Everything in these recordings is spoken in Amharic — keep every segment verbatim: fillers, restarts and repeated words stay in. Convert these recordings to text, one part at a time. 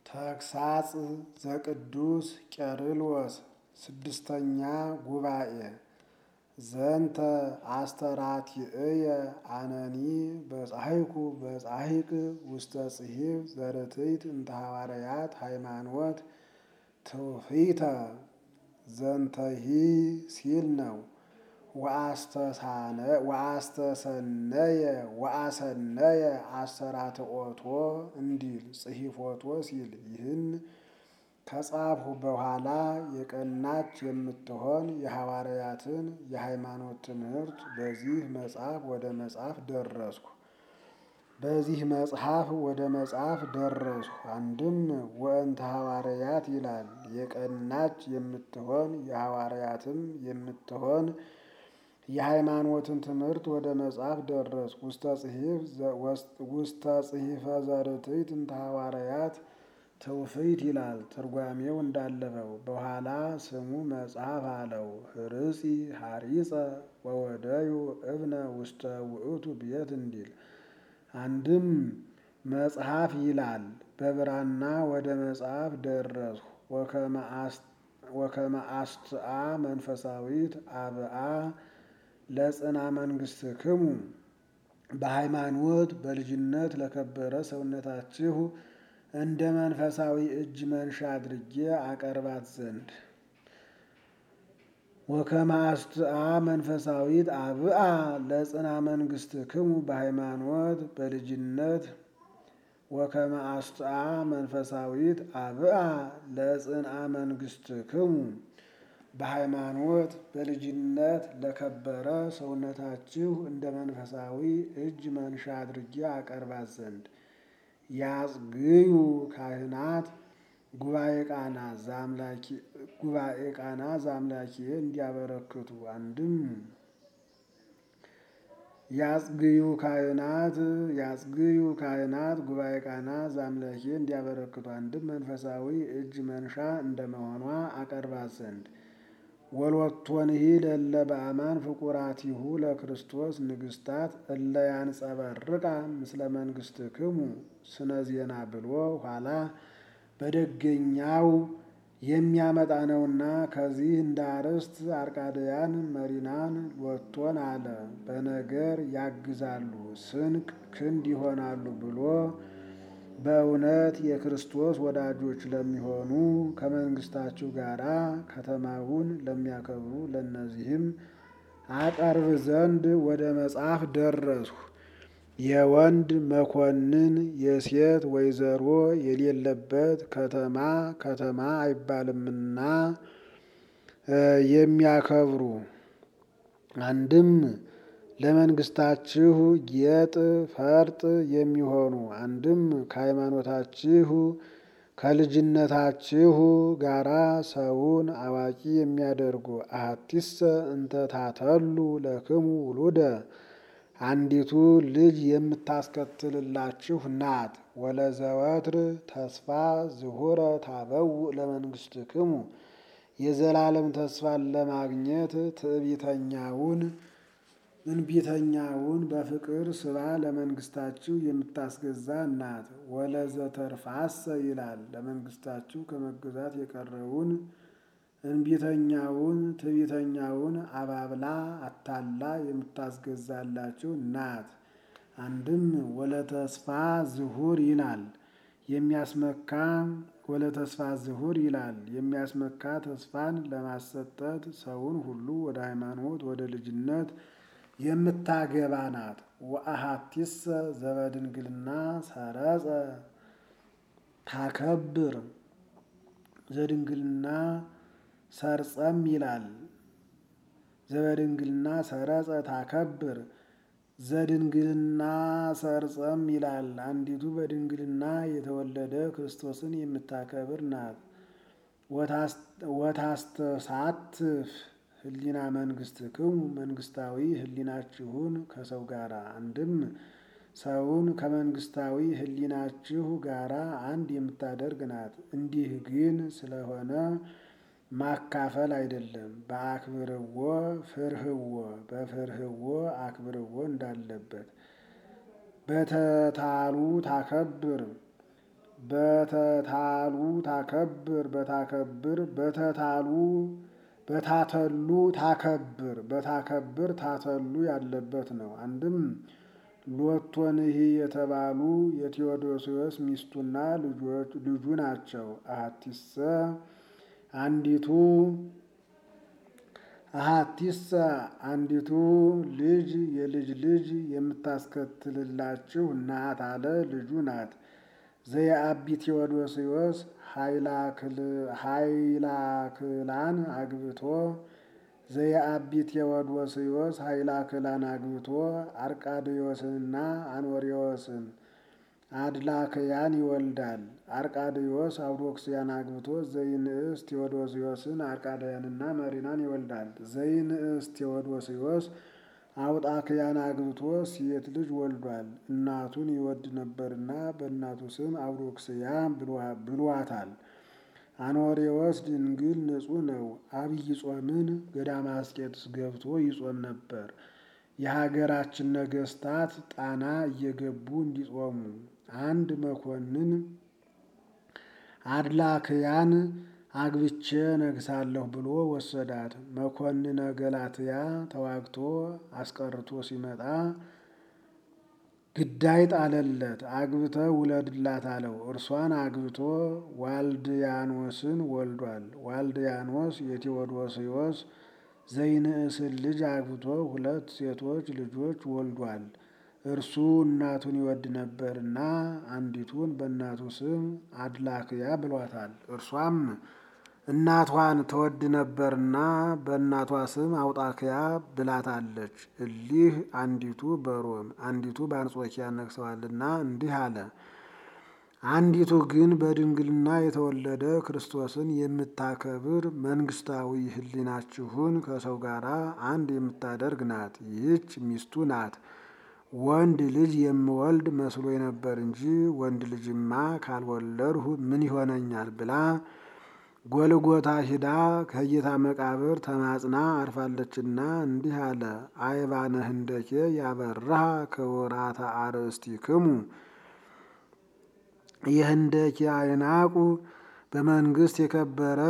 ተግሳጽ ዘቅዱስ ቄርሎስ ስድስተኛ ጉባኤ ዘንተ አስተራቲእየ አነኒ በጻሕይኩ በጻሕይቅ ውስተ ጽሒፍ ዘርትዕት እንተ ሐዋርያት ሃይማኖት ትውፊተ ዘንተሂ ሲል ነው። ወአስተሰነየ ወአሰነየ አሰራትኦቶ እንዲል ጽሒፎቶ ሲል ይህን ከጻፍሁ በኋላ የቀናች የምትሆን የሐዋርያትን የሃይማኖት ትምህርት በዚህ መጽሐፍ ወደ መጽሐፍ ደረስኩ በዚህ መጽሐፍ ወደ መጽሐፍ ደረስኩ። አንድም ወእንተ ሐዋርያት ይላል። የቀናች የምትሆን የሐዋርያትም የምትሆን የሃይማኖትን ትምህርት ወደ መጽሐፍ ደረስኩ። ውስተ ጽሒፍ ውስተ ጽሒፈ ዘርትዕት እንተ ሐዋርያት ትውፊት ይላል። ትርጓሜው እንዳለፈው በኋላ ስሙ መጽሐፍ አለው። ህርጺ ሐሪጸ ወወደዩ እብነ ውስተ ውእቱ ቤት እንዲል። አንድም መጽሐፍ ይላል። በብራና ወደ መጽሐፍ ደረስሁ። ወከመ አስትአ መንፈሳዊት አብአ ለጽና መንግሥትክሙ በሃይማኖት በልጅነት ለከበረ ሰውነታችሁ እንደ መንፈሳዊ እጅ መንሻ አድርጌ አቀርባት ዘንድ። ወከመ አስትአ መንፈሳዊት አብአ ለጽና መንግሥትክሙ በሃይማኖት በልጅነት ወከመ አስትአ መንፈሳዊት አብአ ለጽንአ መንግሥትክሙ በሃይማኖት በልጅነት ለከበረ ሰውነታችሁ እንደ መንፈሳዊ እጅ መንሻ አድርጌ አቀርባት ዘንድ። ያጽግዩ ካህናት ጉባኤ ቃና ዘአምላኪ ጉባኤ ቃና ዘአምላኪ እንዲያበረክቱ። አንድም ያጽግዩ ካህናት ያጽግዩ ካህናት ጉባኤ ቃና ዘአምላኪ እንዲያበረክቱ። አንድም መንፈሳዊ እጅ መንሻ እንደመሆኗ አቀርባት ዘንድ። ወሎቶንሂ ለእለ በአማን ፍቁራቲሁ ለክርስቶስ ንግሥታት እለ ያንጸበርቃ ምስለ መንግሥትክሙ ስነ ዜና ብሎ ኋላ በደገኛው የሚያመጣ ነውና ከዚህ እንደ አርዕስት አርቃድያን መሪናን ሎቶን አለ። በነገር ያግዛሉ ስንቅ ክንድ ይሆናሉ ብሎ በእውነት የክርስቶስ ወዳጆች ለሚሆኑ ከመንግሥታችሁ ጋር ከተማውን ለሚያከብሩ ለእነዚህም አቀርብ ዘንድ ወደ መጽሐፍ ደረስሁ። የወንድ መኮንን የሴት ወይዘሮ የሌለበት ከተማ ከተማ አይባልምና የሚያከብሩ። አንድም ለመንግሥታችሁ ጌጥ ፈርጥ የሚሆኑ። አንድም ከሃይማኖታችሁ ከልጅነታችሁ ጋራ ሰውን አዋቂ የሚያደርጉ። አሐቲሰ እንተ ታተሉ ለክሙ ውሉደ አንዲቱ ልጅ የምታስከትልላችሁ ናት። ወለዘወትር ተስፋ ዝሁረ ታበው ለመንግሥትክሙ የዘላለም ተስፋን ለማግኘት ትዕቢተኛውን እንቢተኛውን በፍቅር ስባ ለመንግሥታችሁ የምታስገዛ ናት። ወለዘተርፋሰ ይላል። ለመንግሥታችሁ ከመገዛት የቀረውን እንቢተኛውን ትዕቢተኛውን አባብላ አታላ የምታስገዛላችሁ ናት። አንድም ወለተስፋ ዝሁር ይላል የሚያስመካ ወለተስፋ ዝሁር ይላል የሚያስመካ ተስፋን ለማሰጠት ሰውን ሁሉ ወደ ሃይማኖት ወደ ልጅነት የምታገባ ናት። ወአሐቲሰ ዘበድንግልና ሰረጸ ታከብር ዘድንግልና ሰርጸም ይላል። ዘበድንግልና ሰረጸ ታከብር ዘድንግልና ሰርጸም ይላል። አንዲቱ በድንግልና የተወለደ ክርስቶስን የምታከብር ናት። ወታስተሳትፍ ህሊና መንግሥትክሙ መንግሥታዊ ህሊናችሁን ከሰው ጋራ። አንድም ሰውን ከመንግሥታዊ ህሊናችሁ ጋራ አንድ የምታደርግ ናት። እንዲህ ግን ስለሆነ ማካፈል አይደለም። በአክብርዎ ፍርህዎ በፍርህዎ አክብርዎ እንዳለበት። በተታሉ ታከብር በተታሉ ታከብር በታከብር በተታሉ በታተሉ ታከብር በታከብር ታተሉ ያለበት ነው። አንድም ሎቶንሂ የተባሉ የቴዎዶስዮስ ሚስቱና ልጁ ናቸው። አሐቲሰ አንዲቱ አሐቲሰ አንዲቱ ልጅ የልጅ ልጅ የምታስከትልላችሁ ናት አለ። ልጁ ናት። ዘየአቢ ቴዎዶስዮስ ኃይላክላን አግብቶ ዘየአቢ ቴዎዶስዮስ ኃይላክላን አግብቶ አርቃድዮስንና አኖሪዎስን አድላክያን ይወልዳል። አርቃድዮስ አውዶክስያን አግብቶ ዘይንእስ ቴዎዶስዮስን አርቃድያንና መሪናን ይወልዳል። ዘይንእስ ቴዎዶስዮስ አውጣክያን አግብቶ ሴት ልጅ ወልዷል። እናቱን ይወድ ነበርና በእናቱ ስም አውዶክስያ ብሏታል። አኖሬዎስ ድንግል ንጹሕ ነው። አብይ ጾምን ገዳመ አስቄጥስ ገብቶ ይጾም ነበር። የሀገራችን ነገስታት ጣና እየገቡ እንዲጾሙ አንድ መኮንን አድላክያን አግብቼ ነግሳለሁ ብሎ ወሰዳት። መኮንነ ገላትያ ተዋግቶ አስቀርቶ ሲመጣ ግዳይ ጣለለት። አግብተ ውለድላት አለው። እርሷን አግብቶ ዋልድያኖስን ወልዷል። ዋልድያኖስ የቴዎዶስዮስ ዘይንእስን ልጅ አግብቶ ሁለት ሴቶች ልጆች ወልዷል። እርሱ እናቱን ይወድ ነበርና አንዲቱን በእናቱ ስም አድላክያ ብሏታል። እርሷም እናቷን ትወድ ነበርና በእናቷ ስም አውጣክያ ብላታለች። እሊህ አንዲቱ በሮም አንዲቱ በአንጾኪያ ነግሰዋልና እንዲህ አለ። አንዲቱ ግን በድንግልና የተወለደ ክርስቶስን የምታከብር መንግስታዊ ሕሊናችሁን ከሰው ጋር አንድ የምታደርግ ናት። ይህች ሚስቱ ናት። ወንድ ልጅ የምወልድ መስሎ ነበር እንጂ ወንድ ልጅማ ካልወለድሁ ምን ይሆነኛል ብላ ጎልጎታ ሂዳ ከጌታ መቃብር ተማጽና አርፋለችና እንዲህ አለ። አይባነ ህንደኬ ያበራሃ ክቡራተ አርእስቲክሙ የህንደኬ አይናቁ በመንግስት የከበረ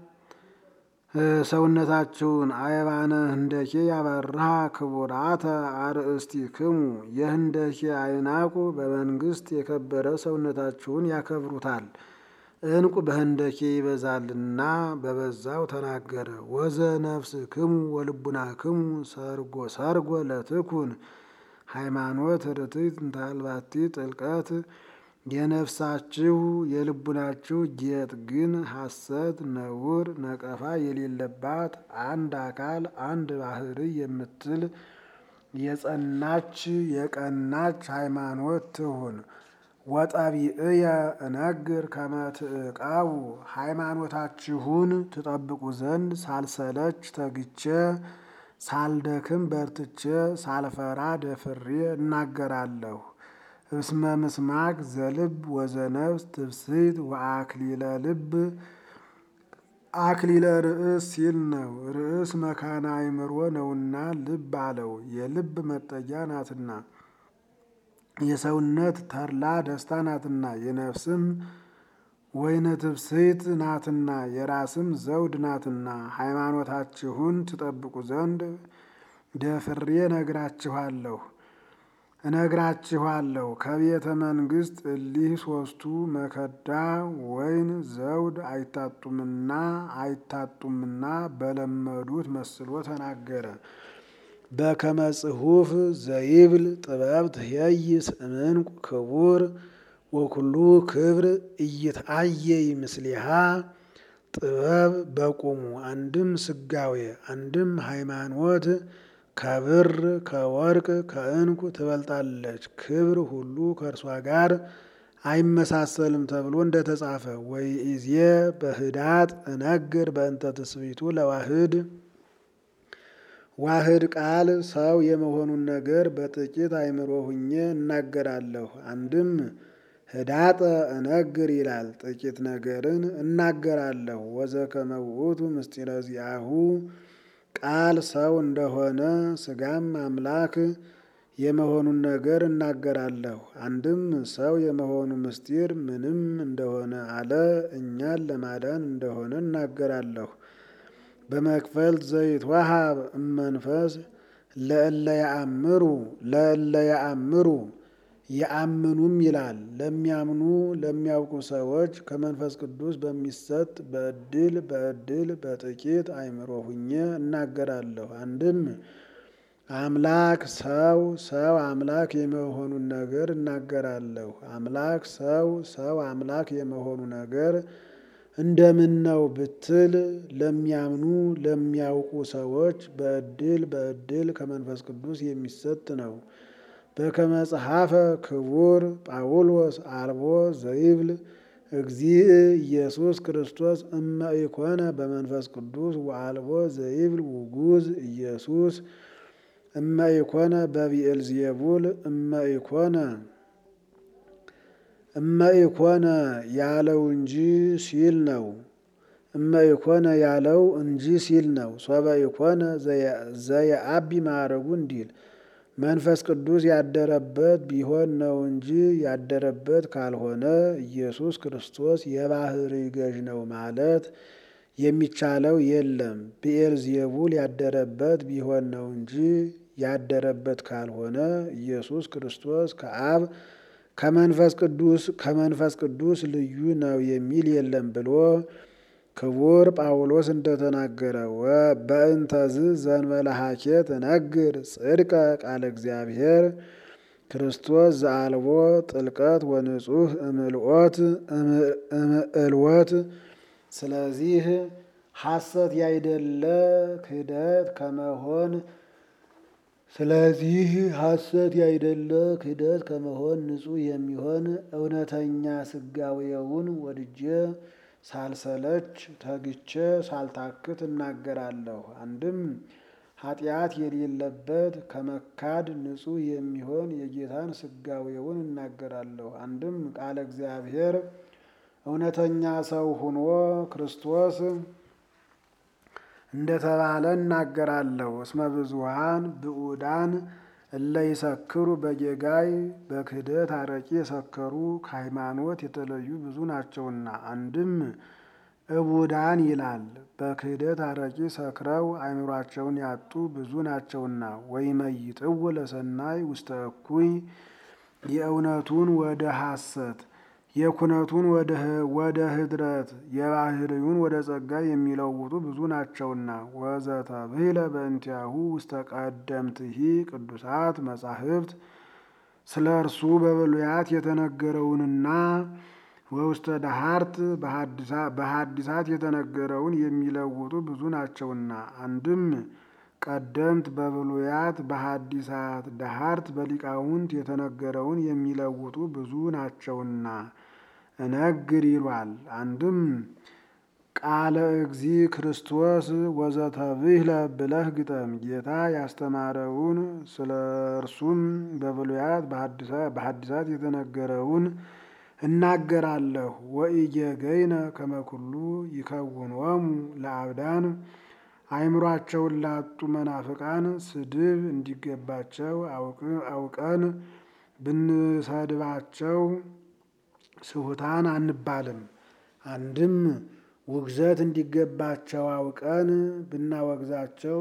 ሰውነታችሁን አይባነ ህንደኬ ያበራሃ ክቡራተ አርእስቲክሙ የህንደኬ አይናቁ በመንግስት የከበረ ሰውነታችሁን ያከብሩታል። እንቁ በህንደኬ ይበዛልና በበዛው ተናገረ። ወዘ ነፍስክሙ ወልቡናክሙ ሰርጎ ሰርጎ ለትኩን ሃይማኖት ርትዕት እንተ አልባቲ ጥልቀት የነፍሳችሁ የልቡናችሁ ጌጥ ግን ሐሰት ነውር ነቀፋ የሌለባት አንድ አካል አንድ ባህርይ የምትል የጸናች የቀናች ሃይማኖት ትሁን። ወጠቢእየ እነግር ከመ ትዕቃቡ ሃይማኖታችሁን ትጠብቁ ዘንድ ሳልሰለች ተግቼ ሳልደክም በርትቼ ሳልፈራ ደፍሬ እናገራለሁ። እስመ ምስማክ ዘልብ ወዘነፍስ ትፍስሕት ወአክሊለ ልብ አክሊለ ርእስ ሲል ነው። ርእስ መካነ አእምሮ ነውና ልብ አለው። የልብ መጠጊያ ናትና የሰውነት ተድላ ደስታ ናትና የነፍስም ወይነ ትፍስሕት ናትና የራስም ዘውድ ናትና ሃይማኖታችሁን ትጠብቁ ዘንድ ደፍሬ እነግራችኋለሁ እነግራችኋለሁ። ከቤተ መንግስት እሊህ ሶስቱ መከዳ ወይን ዘውድ አይታጡምና አይታጡምና በለመዱት መስሎ ተናገረ። በከመ ጽሑፍ ዘይብል ጥበብ ትኄይስ እምዕንቁ ክቡር ወኩሉ ክብር ኢይትአየይ ምስሊሃ ጥበብ በቁሙ አንድም ስጋዌ አንድም ሃይማኖት ከብር ከወርቅ ከዕንቁ ትበልጣለች። ክብር ሁሉ ከእርሷ ጋር አይመሳሰልም ተብሎ እንደተጻፈ ወይእዜ በህዳጥ እነግር በእንተ ትስብእቱ ለዋህድ ዋህድ ቃል ሰው የመሆኑን ነገር በጥቂት አእምሮ ሁኜ እናገራለሁ። አንድም ህዳጠ እነግር ይላል፣ ጥቂት ነገርን እናገራለሁ። ወዘከመ ውእቱ ምስጢረ ዚአሁ ቃል ሰው እንደሆነ ስጋም አምላክ የመሆኑን ነገር እናገራለሁ። አንድም ሰው የመሆኑ ምስጢር ምንም እንደሆነ አለ እኛን ለማዳን እንደሆነ እናገራለሁ። በመክፈልት ዘይትወሀብ እመንፈስ ለእለ ያአምሩ ለእለ ያአምሩ ያአምኑም ይላል ለሚያምኑ ለሚያውቁ ሰዎች ከመንፈስ ቅዱስ በሚሰጥ በዕድል በዕድል በጥቂት አእምሮ ሁኜ እናገራለሁ። አንድም አምላክ ሰው ሰው አምላክ የመሆኑን ነገር እናገራለሁ። አምላክ ሰው ሰው አምላክ የመሆኑ ነገር እንደምን ነው ብትል ለሚያምኑ ለሚያውቁ ሰዎች በዕድል በዕድል ከመንፈስ ቅዱስ የሚሰጥ ነው። በከመ ጸሐፈ ክቡር ጳውሎስ አልቦ ዘይብል እግዚእ ኢየሱስ ክርስቶስ እመ ኢኮነ በመንፈስ ቅዱስ ወአልቦ ዘይብል ውጉዝ ኢየሱስ እመ ኢኮነ በብዔልዜቡል እመ ኢኮነ እመ ኢኮነ ያለው እንጂ ሲል ነው። እመ ኢኮነ ያለው እንጂ ሲል ነው። ሶበ ኢኮነ ዘየአቢ ማዕረጉ እንዲል መንፈስ ቅዱስ ያደረበት ቢሆን ነው እንጂ ያደረበት ካልሆነ ኢየሱስ ክርስቶስ የባሕርይ ገዥ ነው ማለት የሚቻለው የለም። ብዔልዜቡል ያደረበት ቢሆን ነው እንጂ ያደረበት ካልሆነ ኢየሱስ ክርስቶስ ከአብ ከመንፈስ ቅዱስ ከመንፈስ ቅዱስ ልዩ ነው የሚል የለም ብሎ ክቡር ጳውሎስ እንደተናገረ በእንተዝ ዘእንበለ ሀኬት እነግር ጽድቀ ቃለ እግዚአብሔር ክርስቶስ ዘአልቦ ጥልቀት ወንጹሕ እምልኦት እምዕልወት። ስለዚህ ሐሰት ያይደለ ክህደት ከመሆን ስለዚህ ሐሰት ያይደለ ክህደት ከመሆን ንጹሕ የሚሆን እውነተኛ ሥጋዌውን ወድጄ ሳልሰለች ተግቼ ሳልታክት እናገራለሁ። አንድም ኃጢአት የሌለበት ከመካድ ንጹሕ የሚሆን የጌታን ሥጋዌውን እናገራለሁ። አንድም ቃለ እግዚአብሔር እውነተኛ ሰው ሆኖ ክርስቶስ እንደተባለ እናገራለሁ። እስመ ብዙኃን ብዑዳን እለ ይሰክሩ በጌጋይ በክህደት አረቂ የሰከሩ ከሃይማኖት የተለዩ ብዙ ናቸውና። አንድም እቡዳን ይላል በክህደት አረቂ ሰክረው አእምሯቸውን ያጡ ብዙ ናቸውና። ወይመይጥው ለሰናይ ውስተ እኩይ የእውነቱን ወደ ሐሰት የኩነቱን ወደ ህድረት የባሕርዩን ወደ ጸጋ የሚለውጡ ብዙ ናቸውና። ወዘተብሂለ በእንቲአሁ ውስተ ቀደምትሂ ቅዱሳት መጻሕፍት ስለ እርሱ በብሉያት የተነገረውንና ወውስተ ዳሃርት በሐዲሳት የተነገረውን የሚለውጡ ብዙ ናቸውና። አንድም ቀደምት በብሉያት በሐዲሳት ዳሃርት በሊቃውንት የተነገረውን የሚለውጡ ብዙ ናቸውና እነግር ይሏል። አንድም ቃለ እግዚ ክርስቶስ ወዘተብሂለ ብለህ ግጠም። ጌታ ያስተማረውን ስለ እርሱም በብሉያት በሐዲሳት የተነገረውን እናገራለሁ። ወኢጌገይነ ከመ ኩሉ ይከውኖሙ ለአብዳን አእምሯቸውን ላጡ መናፍቃን ስድብ እንዲገባቸው አውቀን ብንሰድባቸው ስሑታን አንባልም። አንድም ውግዘት እንዲገባቸው አውቀን ብናወግዛቸው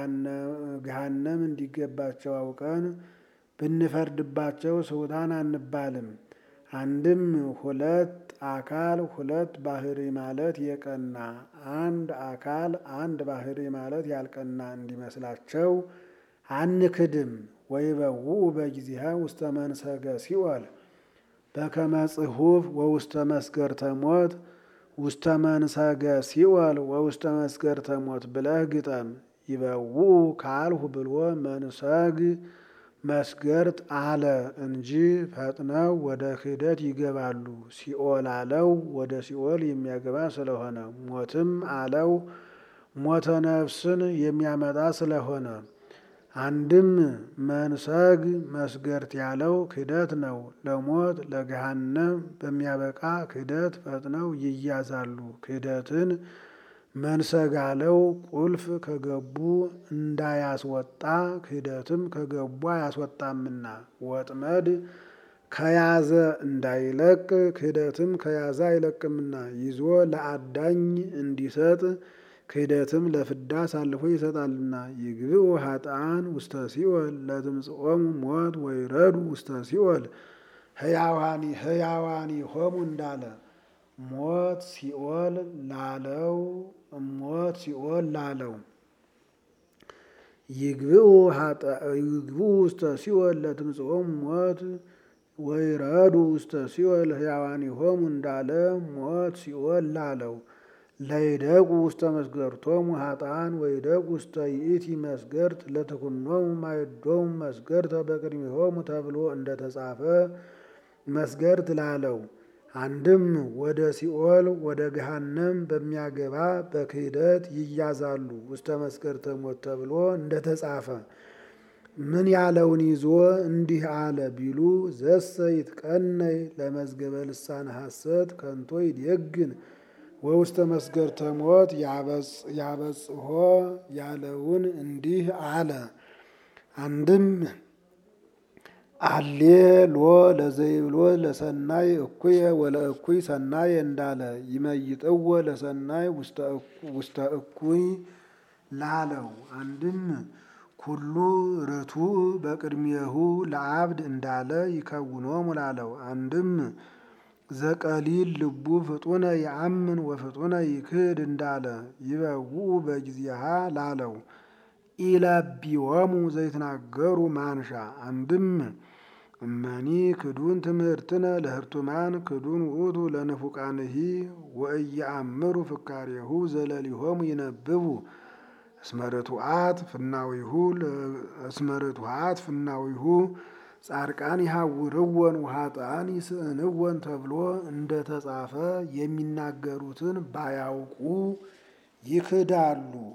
ገሃነም እንዲገባቸው አውቀን ብንፈርድባቸው ስሑታን አንባልም። አንድም ሁለት አካል ሁለት ባሕርይ ማለት የቀና አንድ አካል አንድ ባሕርይ ማለት ያልቀና እንዲመስላቸው አንክድም። ወይበውኡ በጊዜሃ ውስተ መንሰገ ሲኦል በከመ ጽሑፍ ወውስተ መስገርተ ሞት ውስተ መንሰገ ሲኦል ወውስተ መስገርተ ሞት ብለህ ግጠም። ይበውኡ ካልሁ ብሎ መንሰግ መስገርት አለ እንጂ ፈጥነው ወደ ክህደት ይገባሉ። ሲኦል አለው ወደ ሲኦል የሚያገባ ስለሆነ፣ ሞትም አለው ሞተ ነፍስን የሚያመጣ ስለሆነ። አንድም መንሰግ መስገርት ያለው ክህደት ነው። ለሞት ለገሃነም በሚያበቃ ክህደት ፈጥነው ይያዛሉ። ክህደትን መንሰጋለው ቁልፍ ከገቡ እንዳያስወጣ ክህደትም ከገቡ አያስወጣምና ወጥመድ ከያዘ እንዳይለቅ ክህደትም ከያዘ አይለቅምና ይዞ ለአዳኝ እንዲሰጥ ክህደትም ለፍዳ አሳልፎ ይሰጣልና። ይግብኡ ኃጥአን ውስተ ሲኦል ለትምጽኦሙ ሞት ወይረዱ ውስተ ሲኦል ሕያዋኒ ሕያዋኒሆሙ እንዳለ ሞት ሲኦል ላለው ሞት ሲኦል ላለው ይግብኡ ውስተ ሲኦል ለትምጽኦሙ ሞት ወይረዱ ውስተ ሲኦል ሕያዋኒሆሙ እንዳለ ሞት ሲኦል ላለው ለይደቁ ውስተ መስገርቶሙ ኃጥአን ወይደቁ ውስተ ይእቲ መስገርት ለትኩኖሙ ማይዶሙ መስገርተ በቅድሚሆሙ ተብሎ እንደተጻፈ መስገርት ላለው አንድም ወደ ሲኦል ወደ ገሃነም በሚያገባ በክህደት ይያዛሉ ውስተ መስገርተ ሞት ተብሎ እንደተጻፈ ምን ያለውን ይዞ እንዲህ አለ ቢሉ ዘሰ ይትቀነይ ለመዝገበ ልሳነ ሐሰት ከንቶ ይደግን ወውስተ መስገርተ ሞት ያበጽሖ ያለውን እንዲህ አለ። አንድም አሌ ሎ ለዘይብሎ ለሰናይ እኩየ ወለእኩይ ሰናይ እንዳለ ይመይጥዎ ለሰናይ ውስተ እኩይ ላለው አንድም ኩሉ ርቱዕ በቅድሚያሁ ለአብድ እንዳለ ይከውኖሙ ላለው አንድም ዘቀሊል ልቡ ፍጡነ ያአምን ወፍጡነ ይክህድ እንዳለ ይበውኡ በጊዜሃ ላለው ኢለቢዎሙ ዘይትናገሩ ማንሻ አንድም እመኒ ክዱን ትምህርትነ ለህርቱማን ክዱን ውእቱ ለንፉቃንሂ ወእየአምሩ ፍካሬሁ ዘለሊሆሙ ይነብቡ እስመ ርቱዓት ፍናዊሁ እስመ ርቱዓት ፍናዊሁ ጻድቃን ይሐውርወን ወኃጥአን ይስእንወን ተብሎ እንደተጻፈ የሚናገሩትን ባያውቁ ይክዳሉ።